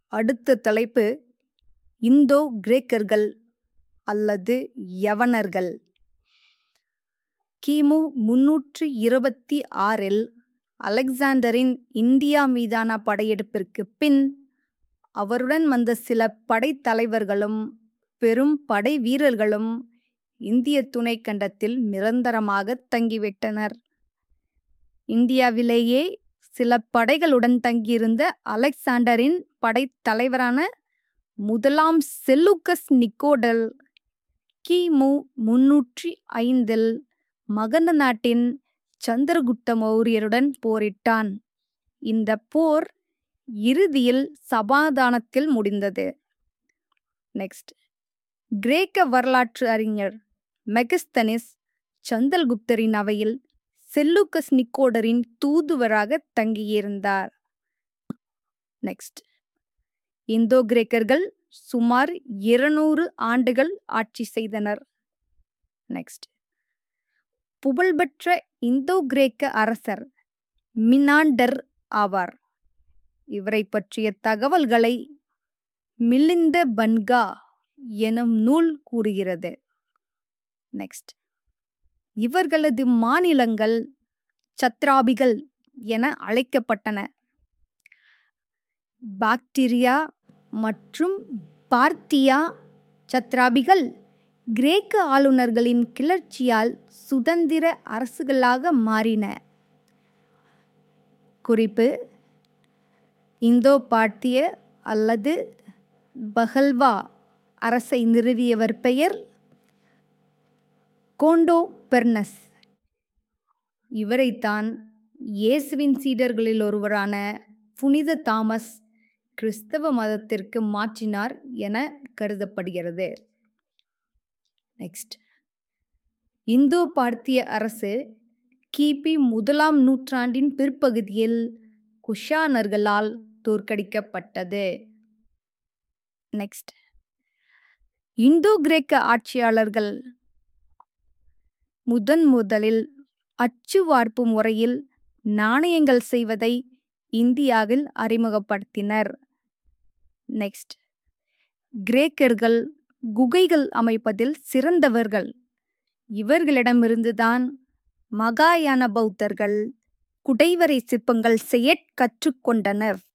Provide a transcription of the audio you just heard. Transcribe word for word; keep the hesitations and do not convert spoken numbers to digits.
அடுத்த தலைப்பு இந்தோ கிரேக்கர்கள் அல்லது யவனர்கள். கிமு முன்னூற்று இருபத்தி ஆறில் அலெக்சாண்டரின் இந்தியா மீதான படையெடுப்பிற்கு பின் அவருடன் வந்த சில படைத்தலைவர்களும் பெரும் படை வீரர்களும் இந்திய துணைக்கண்டத்தில் நிரந்தரமாக தங்கிவிட்டனர். இந்தியாவிலேயே சில படைகளுடன் தங்கியிருந்த அலெக்சாண்டரின் படைத்தலைவரான முதலாம் செல்லூக்கஸ் நிக்கோடல் கிமு முன்னூற்றி ஐந்தில் மகத நாட்டின் சந்திரகுப்த மௌரியருடன் போரிட்டான். இந்த போர் இறுதியில் சமாதானத்தில் முடிந்தது. நெக்ஸ்ட், கிரேக்க வரலாற்று அறிஞர் மெகஸ்தனிஸ் சந்திரகுப்தரின் அவையில் செல்லூக்கஸ் நிக்கோடரின் தூதுவராக தங்கியிருந்தார். நெக்ஸ்ட், இந்தோ கிரேக்கர்கள் சுமார் இருநூறு ஆண்டுகள் ஆட்சி செய்தனர். நெக்ஸ்ட், புகழ்பெற்ற இந்தோ கிரேக்க அரசர் மினாண்டர் ஆவார். இவரை பற்றிய தகவல்களை மிலிந்த பன்கா எனும் நூல் கூறுகிறது. நெக்ஸ்ட், இவர்களது மாநிலங்கள் சத்ராபிகள் என அழைக்கப்பட்டன. பாக்டிரியா மற்றும் பார்த்தியா சத்ராபிகள் கிரேக்க ஆளுநர்களின் கிளர்ச்சியால் சுதந்திர அரசுகளாக மாறின. குறிப்பு: இந்தோ பார்த்திய அல்லது பஹல்வா அரசை நிறுவியவர் பெயர் கோண்டோபெர்னஸ். இவரைத்தான் இயேசுவின் சீடர்களில் ஒருவரான புனித தாமஸ் கிறிஸ்தவ மதத்திற்கு மாற்றினார் என கருதப்படுகிறது. நெக்ஸ்ட், இந்தோ பார்த்திய அரசு கிபி முதலாம் நூற்றாண்டின் பிற்பகுதியில் குஷானர்களால் தோற்கடிக்கப்பட்டது. நெக்ஸ்ட், இந்தோ கிரேக்க ஆட்சியாளர்கள் முதன் முதலில் அச்சு வார்ப்பு முறையில் நாணயங்கள் செய்வதை இந்தியாவில் அறிமுகப்படுத்தினர். நெக்ஸ்ட், கிரேக்கர்கள் குகைகள் அமைப்பதில் சிறந்தவர்கள். இவர்களிடமிருந்துதான் மகாயான பௌத்தர்கள் குடைவரை சிற்பங்கள் செய்ய கற்றுக்கொண்டனர்.